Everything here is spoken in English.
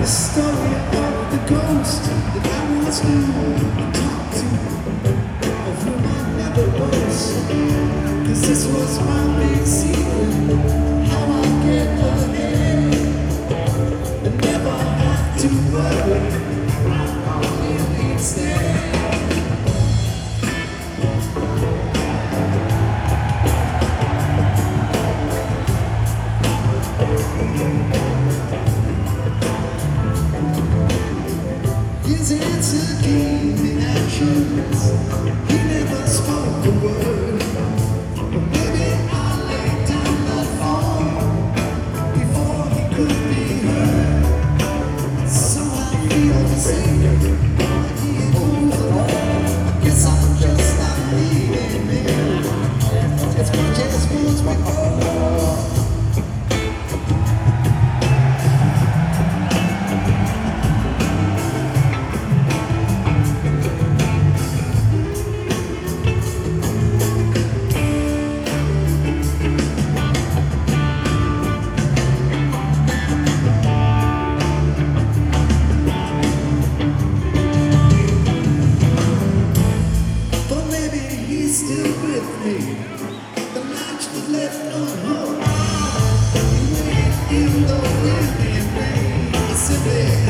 story of the ghost that I once knew and talked to, of whom I never was. 'Cause this was my big secret, how I get ahead and never have to worry about living instead. His answer came in actions. He never spoke a word. But maybe I laid down the phone before he could be heard. So I feel the same. He moved along. I guess I'm just not needing him as much as once before. Still with me, the match was left unhung. He waited in the wind and rain, simply